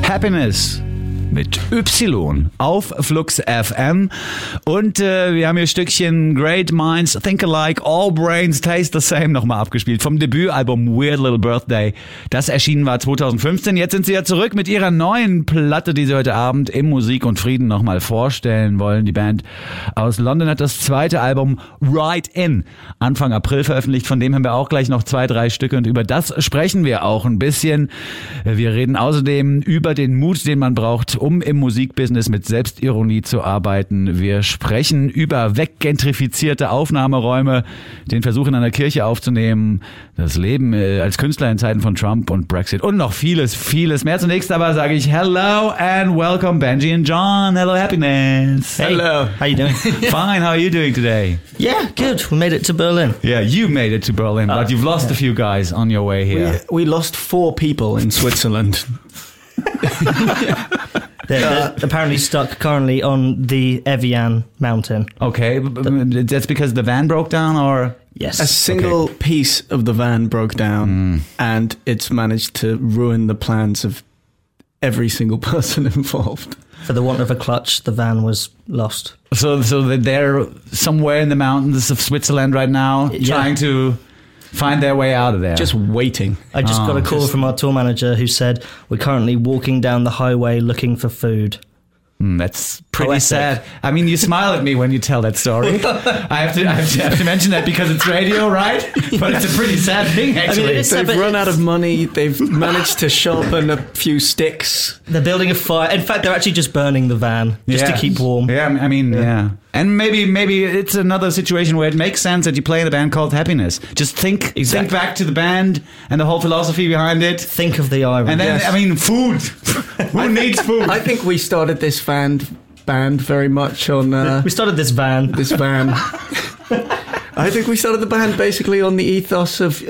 Happiness mit Y auf Flux FM. Und wir haben hier Stückchen Great Minds Think Alike, All Brains Taste the Same nochmal abgespielt. Vom Debütalbum Weird Little Birthday. Das erschienen war 2015. Jetzt sind sie ja zurück mit ihrer neuen Platte, die sie heute Abend im Musik und Frieden nochmal vorstellen wollen. Die Band aus London hat das zweite Album Right In Anfang April veröffentlicht. Von dem haben wir auch gleich noch 2-3 Stücke und über das sprechen wir auch ein bisschen. Wir reden außerdem über den Mut, den man braucht, um im Musikbusiness mit Selbstironie zu arbeiten. Wir sprechen über weggentrifizierte Aufnahmeräume, den Versuch in einer Kirche aufzunehmen, das Leben als Künstler in Zeiten von Trump und Brexit und noch vieles, vieles mehr. Zunächst aber sage ich hello and welcome Benji and John. Hello, Happiness. Hey, hello. How you doing? Fine, how are you doing today? Yeah, good. We made it to Berlin. Yeah, you made it to Berlin, but you've lost a few guys on your way here. We lost 4 people in Switzerland. They're apparently stuck currently on the Evian mountain. Okay, that's because the van broke down, or? Yes. A single piece of the van broke down, and it's managed to ruin the plans of every single person involved. For the want of a clutch, the van was lost. So they're somewhere in the mountains of Switzerland right now, trying to find their way out of there. Just waiting. I just got a call from our tour manager who said, we're currently walking down the highway looking for food. That's pretty sad. I mean, you smile at me when you tell that story. I have to mention that because it's radio, right? But it's a pretty sad thing, actually. I mean, they've run out of money. They've managed to sharpen a few sticks. They're building a fire. In fact, they're actually just burning the van just to keep warm. Yeah, I mean, yeah. And maybe it's another situation where it makes sense that you play in a band called Happiness. Just think back to the band and the whole philosophy behind it. Think of the irony. And then, I mean, food. Who needs food? I think we started this band very much on... we started this van. This van. I think we started the band basically on the ethos of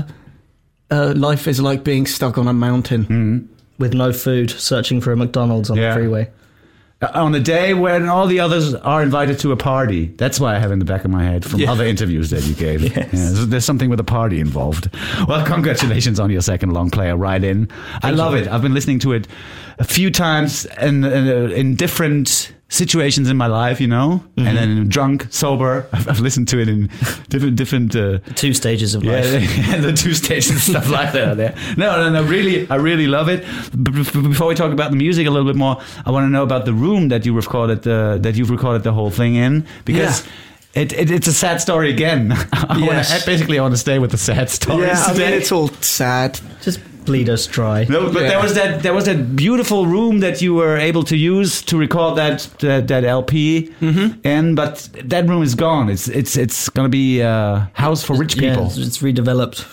life is like being stuck on a mountain. With no food, searching for a McDonald's on the freeway. On a day when all the others are invited to a party. That's why I have in the back of my head from other interviews that you gave. Yes. Yeah, there's something with a party involved. Well, congratulations on your second long play, Right In. I love it. I've been listening to it a few times and in different situations in my life, you know, and then drunk, sober. I've listened to it in different 2 stages of life. Yeah, the 2 stages and stuff like that. Yeah. No, really, I really love it. Before we talk about the music a little bit more, I want to know about the room that you've recorded the whole thing in, because it's a sad story again. I want to stay with the sad stories. Yeah, I mean, it's all sad. Just bleed us dry. No, but there was that beautiful room that you were able to use to record that LP, and but that room is gone. It's gonna be a house for rich people. Yeah, it's redeveloped,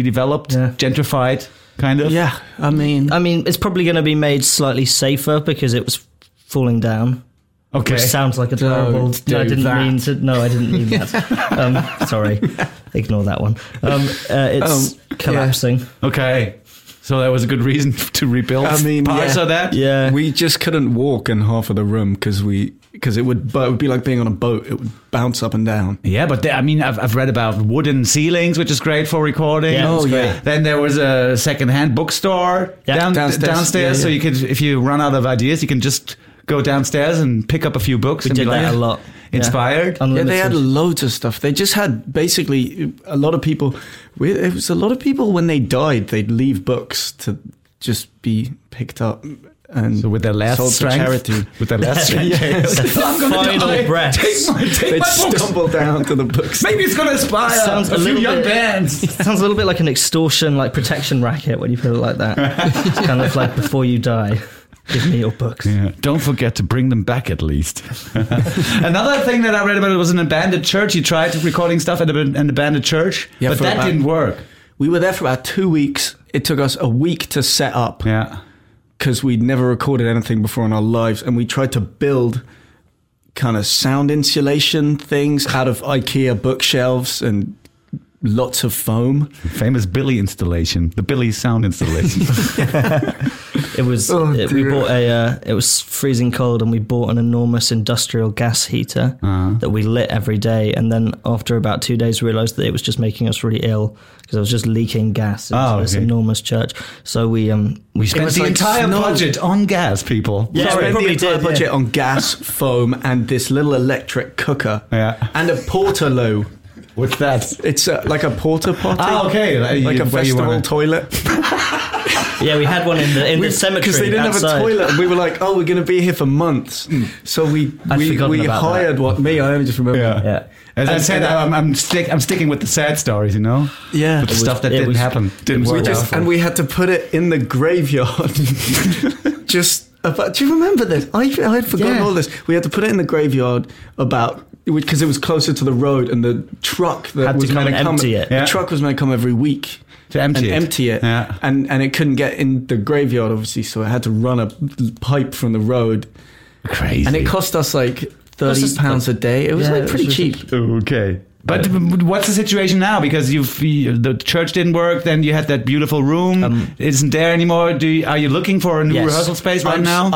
gentrified, kind of. Yeah, I mean, it's probably going to be made slightly safer because it was falling down. Okay, which sounds like a terrible. I didn't mean that. Sorry, ignore that one. It's collapsing. Yeah. Okay. So that was a good reason to rebuild parts of that? Yeah. We just couldn't walk in half of the room because it would be like being on a boat. It would bounce up and down. Yeah, but I've read about wooden ceilings, which is great for recording. Yeah, Then there was a second-hand bookstore downstairs. Yeah. So you could, if you run out of ideas, you can just go downstairs and pick up a few books. We did that a lot. Inspired? Yeah, they had loads of stuff. They just had basically a lot of people. It was a lot of people when they died, they'd leave books to just be picked up and so with their last sold strength, charity. With their last strength, I'm gonna final die. Breath. They'd stumble down to the books. Maybe it's going to inspire a few young bands. It sounds a little bit like an extortion, like protection racket when you put it like that. It's kind of like before you die. Give me your books. Yeah. Don't forget to bring them back at least. Another thing that I read about it was an abandoned church. You tried recording stuff at an abandoned church, but that didn't work. We were there for about 2 weeks. It took us a week to set up. Yeah. Because we'd never recorded anything before in our lives. And we tried to build kind of sound insulation things out of IKEA bookshelves and lots of foam. Famous Billy installation, the Billy sound installation. It was. We bought it was freezing cold, and we bought an enormous industrial gas heater that we lit every day. And then after about 2 days, realised that it was just making us really ill because I was just leaking gas into this enormous church. So we spent the entire budget on gas, people. Yeah, we spent the entire budget on gas, foam, and this little electric cooker, and a portaloo. What's that? It's like a porta potty. Ah, okay. Like a festival toilet. Yeah, we had one in the cemetery because they didn't outside. have a toilet. And we were like, "Oh, we're going to be here for months." So we hired what? Me, I only just remember. Yeah. As I said, I'm sticking with the sad stories, you know. Yeah, with the stuff that didn't happen, didn't work out. And we had to put it in the graveyard. Do you remember this? I had forgotten all this. We had to put it in the graveyard because it was closer to the road, and the truck that was meant to come empty it. The truck was meant to come every week to empty it. Yeah. And it couldn't get in the graveyard, obviously, so it had to run a pipe from the road. Crazy. And it cost us like £30 a day. It was pretty cheap. Okay. But what's the situation now? Because the church didn't work, then you had that beautiful room. It isn't there anymore. Are you looking for a new rehearsal space right now?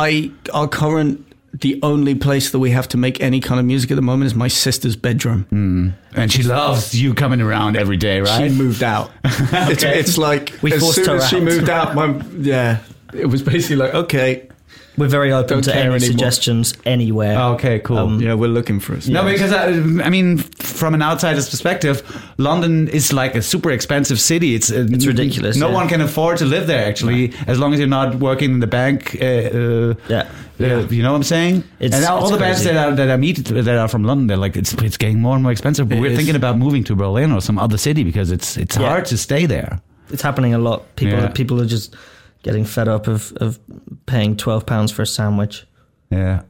The only place that we have to make any kind of music at the moment is my sister's bedroom. And she loves you coming around every day, right? She moved out. Okay. It's like, as soon as she moved out, it was basically like, okay. We're very open to any suggestions anywhere. Okay, cool. We're looking for us. No, because I mean, from an outsider's perspective, London is like a super expensive city. It's ridiculous. No one can afford to live there, actually, as long as you're not working in the bank. You know what I'm saying? All the bands that I meet that are from London, they're like, it's getting more and more expensive. But we're thinking about moving to Berlin or some other city because it's hard to stay there. It's happening a lot. People are just getting fed up of paying £12 for a sandwich. Yeah.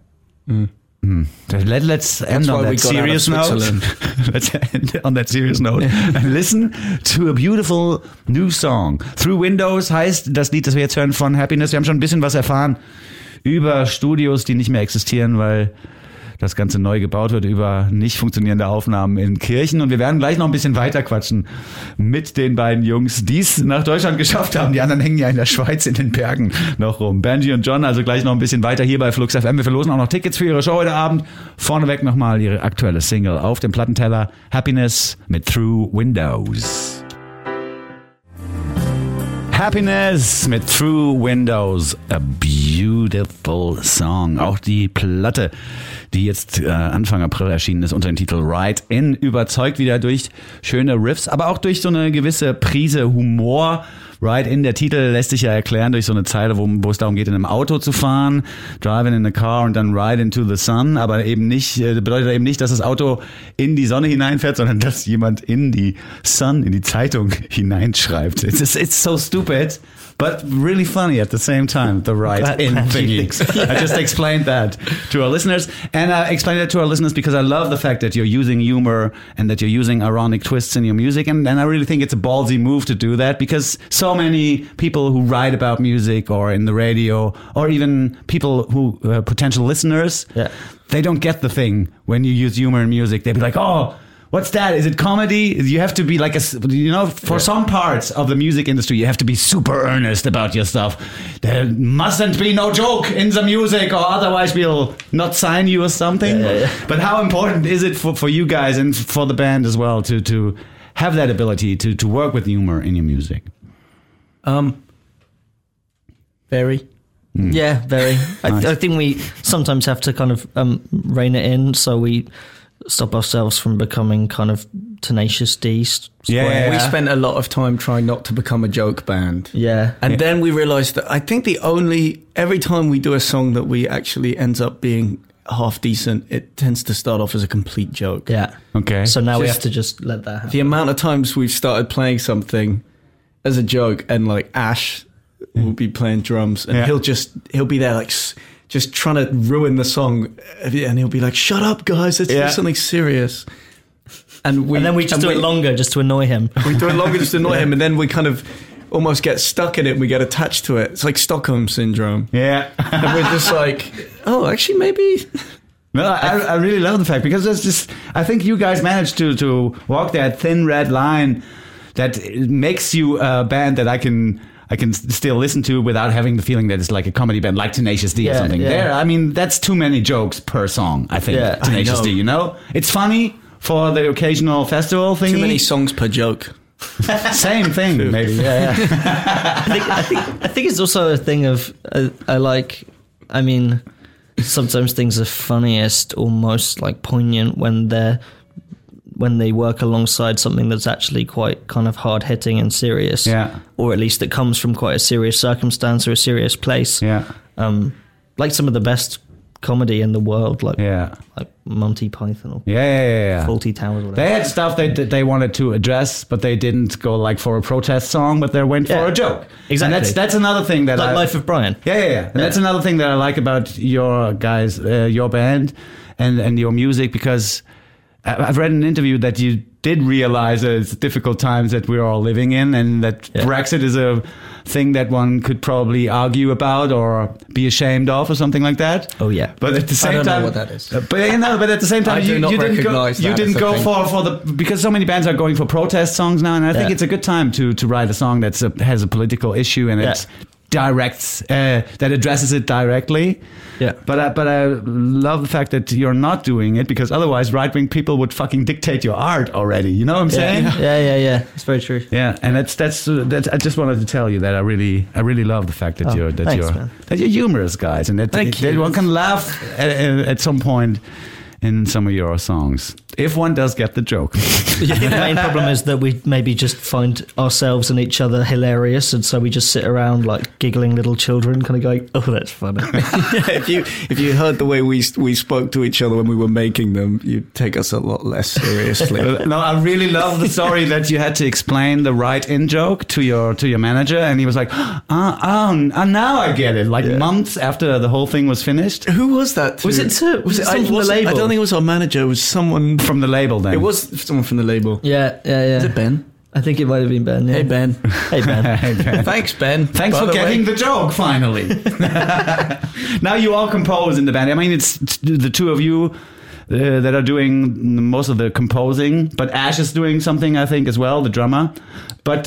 Let's end on that serious note. Let's end on that serious note and listen to a beautiful new song. Through Windows heißt das Lied, das wir jetzt hören, von Happiness. Wir haben schon ein bisschen was erfahren über Studios, die nicht mehr existieren, weil das Ganze neu gebaut wird, über nicht funktionierende Aufnahmen in Kirchen. Und wir werden gleich noch ein bisschen weiter quatschen mit den beiden Jungs, die es nach Deutschland geschafft haben. Die anderen hängen ja in der Schweiz in den Bergen noch rum. Benji und John, also gleich noch ein bisschen weiter hier bei Flux FM. Wir verlosen auch noch Tickets für ihre Show heute Abend. Vorneweg nochmal ihre aktuelle Single auf dem Plattenteller. Happiness mit Through Windows. Happiness mit Through Windows, a beautiful song. Auch die Platte, die jetzt Anfang April erschienen ist, unter dem Titel Ride In, überzeugt wieder durch schöne Riffs, aber auch durch so eine gewisse Prise Humor. Ride In, der Titel lässt sich ja erklären durch so eine Zeile, wo es darum geht, in einem Auto zu fahren, driving in a car und dann ride into the sun, aber eben nicht, bedeutet eben nicht, dass das Auto in die Sonne hineinfährt, sondern dass jemand in die Sun, in die Zeitung hineinschreibt. It's so stupid, but really funny at the same time, the Ride In thingy. I just explained that to our listeners, and I explained it to our listeners because I love the fact that you're using humor and that you're using ironic twists in your music, and I really think it's a ballsy move to do that because so many people who write about music or in the radio or even people who potential listeners, they don't get the thing when you use humor in music. They'll be like, oh, what's that? Is it comedy? You have to be like for some parts of the music industry, you have to be super earnest about your stuff. There mustn't be no joke in the music or otherwise we'll not sign you or something. But how important is it for you guys and for the band as well to have that ability to work with humor in your music? Very. Yeah, very. Nice. I think we sometimes have to kind of rein it in so we stop ourselves from becoming kind of Tenacious D. We spent a lot of time trying not to become a joke band. Yeah. And then we realized that I think every time we do a song that we actually ends up being half decent, it tends to start off as a complete joke. Yeah. Okay. So now we have to just let that happen. The amount of times we've started playing something as a joke and like Ash will be playing drums and he'll be there like just trying to ruin the song and he'll be like, shut up guys, let's do something serious. And then we just do it longer just to annoy him. We do it longer just to annoy him, and then we kind of almost get stuck in it and we get attached to it. It's like Stockholm Syndrome. Yeah. And we're just like, oh, actually maybe... No, I really love the fact because it's just, I think you guys managed to walk that thin red line that makes you a band that I can I can still listen to without having the feeling that it's like a comedy band, like Tenacious D or something. There, I mean, that's too many jokes per song, I think. Yeah, Tenacious D, you know? It's funny for the occasional festival thing. Too many songs per joke. Same thing, maybe. Yeah. I think it's also a thing of I mean, sometimes things are funniest or most like poignant when they work alongside something that's actually quite kind of hard hitting and serious. Yeah. Or at least it comes from quite a serious circumstance or a serious place. Yeah. Like some of the best comedy in the world, like Monty Python or Fawlty Towers or whatever. They had stuff they wanted to address, but they didn't go like for a protest song, but they went for a joke. Exactly. And that's another thing that like Life of Brian. And that's another thing that I like about your guys, your band and your music, because I've read in an interview that you did realize that it's difficult times that we're all living in, and that Brexit is a thing that one could probably argue about or be ashamed of or something like that. Oh yeah. But at the same I don't time, know what that is. But at the same time, I do not recognize that you didn't as a go thing. for the, because so many bands are going for protest songs now, and I think it's a good time to write a song that's has a political issue and it's directs that addresses it directly. Yeah. But I love the fact that you're not doing it, because otherwise right-wing people would fucking dictate your art already. You know what I'm saying? Yeah. It's very true. Yeah, and that's I just wanted to tell you that I really love the fact that you're humorous, guys, and that one can laugh at some point in some of your songs, if one does get the joke. I think the main problem is that we maybe just find ourselves and each other hilarious, and so we just sit around like giggling little children, kind of going, "Oh, that's funny." If you heard the way we spoke to each other when we were making them, you'd take us a lot less seriously. No, I really love the story that you had to explain the right-in joke to your manager, and he was like, now I get it. Like months after the whole thing was finished. Who was that? Was it someone from the label? I don't think it was our manager. It was someone From the label, then. It was someone from the label. Yeah. Is it Ben? I think it might have been Ben. Yeah. Hey Ben. Hey Ben. Hey, Ben. Thanks Ben. Thanks for getting the joke, finally. Now you all compose in the band. I mean, it's the two of you that are doing most of the composing, but Ash is doing something, I think, as well, the drummer. But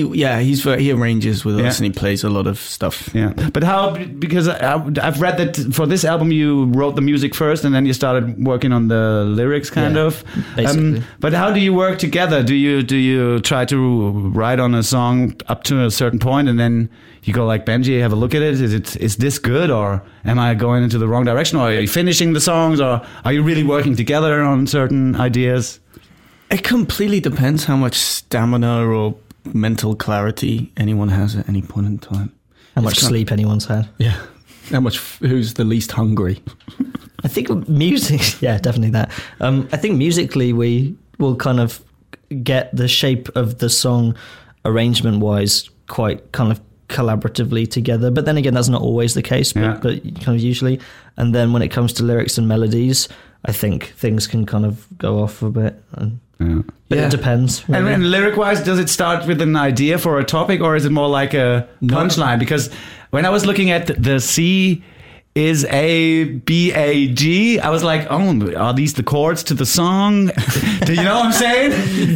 he arranges with us and he plays a lot of stuff. Yeah, but how? Because I've read that for this album you wrote the music first, and then you started working on the lyrics, kind of. Basically. But how do you work together? Do you try to write on a song up to a certain point, and then you go like, Benji, have a look at it. Is this good, or am I going into the wrong direction? Or are you finishing the songs, or are you really working together on certain ideas? It completely depends how much stamina or mental clarity anyone has at any point in time. How much sleep anyone's had. Yeah. How much, who's the least hungry? I think music, yeah, definitely that. I think musically we will kind of get the shape of the song arrangement-wise quite kind of collaboratively together. But then again, that's not always the case, but kind of usually. And then when it comes to lyrics and melodies, I think things can kind of go off a bit. But it depends. Really. And lyric-wise, does it start with an idea for a topic, or is it more like a punchline? Because when I was looking at the C is A, B, A, G, I was like, oh, are these the chords to the song? Do you know what I'm saying?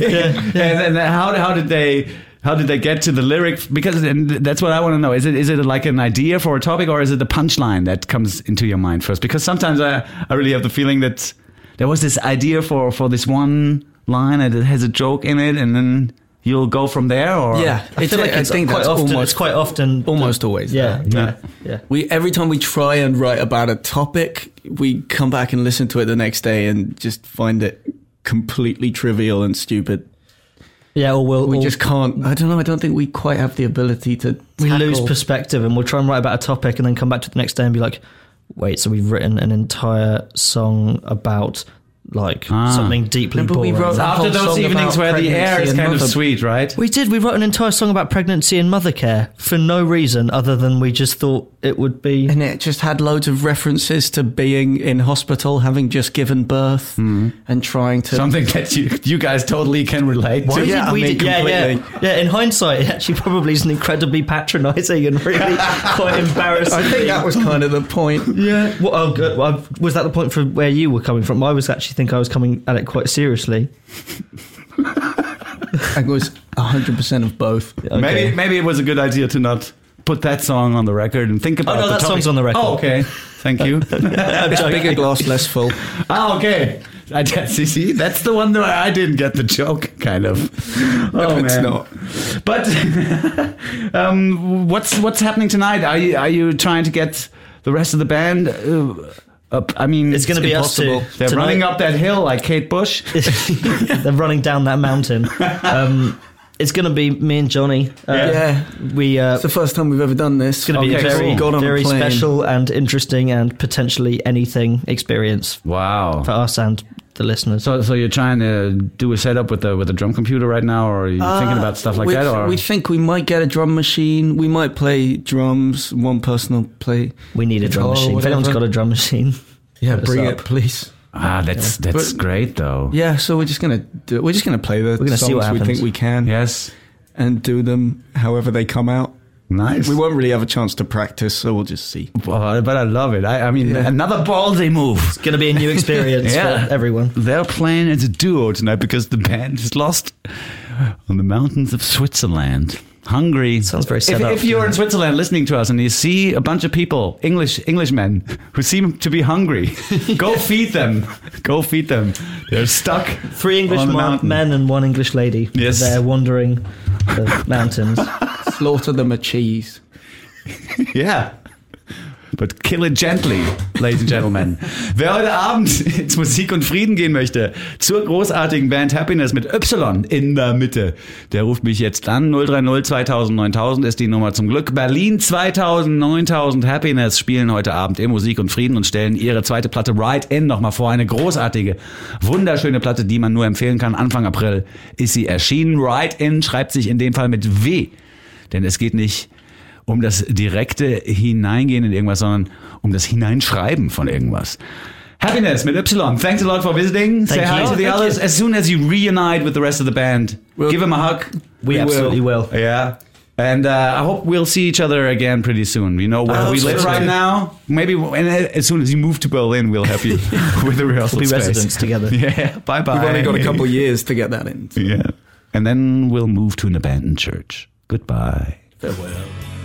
And how did they get to the lyric? Because that's what I want to know. Is it like an idea for a topic, or is it the punchline that comes into your mind first? Because sometimes I really have the feeling that there was this idea for this one line and it has a joke in it, and then you'll go from there. Or I think that's it's quite often almost always. Yeah. Every time we try and write about a topic, we come back and listen to it the next day and just find it completely trivial and stupid. Yeah, we just can't. I don't know. I don't think we quite have the ability to. We lose perspective, and we'll try and write about a topic, and then come back to the next day and be like, "Wait, so we've written an entire song about like something deeply boring." After those evenings where the air is kind of sweet, right? We wrote an entire song about pregnancy and mother care for no reason other than we just thought it would be. And it just had loads of references to being in hospital, having just given birth, and trying to... Something that you guys totally can relate to. Yeah, in hindsight, it actually probably is incredibly patronising and really quite embarrassing. I think that was kind of the point. Yeah. Was that the point from where you were coming from? I was actually think I was coming at it quite seriously. 100% of both. Okay. Maybe it was a good idea to not put that song on the record and think about no, the that topic. song's on the record. Oh, okay. Thank you. It's bigger glass, less full. Okay. See, that's the one that I didn't get the joke, kind of. Oh, it's man. not. But what's happening tonight? Are you trying to get the rest of the band up? I mean, It's going to be impossible. us two. They're Tonight- running up that hill like Kate Bush. They're running down that mountain. It's going to be me and Johnny. We. It's the first time we've ever done this. It's going to be a very, Got on a very plane. special and interesting and potentially anything experience Wow. for us and the listeners. So you're trying to do a setup with the drum computer right now, or are you thinking about stuff like that? Or We think we might get a drum machine. We might play drums. One person will play. We need a drum guitar or machine. If anyone's whatever. got a drum machine, Yeah, hit us bring up. it, please. that's But- great though. Yeah, so we're just gonna play the gonna see songs what we happens. think we can, Yes. and do them however they come out. Nice. We won't really have a chance to practice, so we'll just see. Well, but I love it. I mean, Yeah. another ballsy move. it's going to be a new experience Yeah. for everyone. They're playing as a duo tonight because the band is lost on the mountains of Switzerland. Hungry. Sounds very set up. If you're in Switzerland listening to us and you see a bunch of people, Englishmen, who seem to be hungry, go feed them. Go feed them. They're stuck. 3 English on the mountain. men and 1 English lady. Yes. They're wandering the mountains. Slaughter them a cheese. Ja. But kill it gently, ladies and gentlemen. Wer heute Abend ins Musik und Frieden gehen möchte, zur großartigen Band Happiness mit Y in der Mitte, der ruft mich jetzt an. 030 2000 9000 ist die Nummer zum Glück. Berlin 2000 9000 Happiness spielen heute Abend im Musik und Frieden und stellen ihre zweite Platte Right In nochmal vor. Eine großartige, wunderschöne Platte, die man nur empfehlen kann. Anfang April ist sie erschienen. Right In schreibt sich in dem Fall mit W. Denn es geht nicht um das direkte Hineingehen in irgendwas, sondern um das Hineinschreiben von irgendwas. Happiness mit Y. Thanks a lot for visiting. Say Thank hi you. to the Thank others. you. As soon as you reunite with the rest of the band, give them a hug. We absolutely will. Yeah. And I hope we'll see each other again pretty soon. You know where I we hope so live too. right now. Maybe as soon as you move to Berlin, we'll help you with the rehearsal We'll be space. residents together. Yeah. Bye bye. We've only got a couple years to get that in. Yeah. And then we'll move to an abandoned church. Goodbye. Farewell.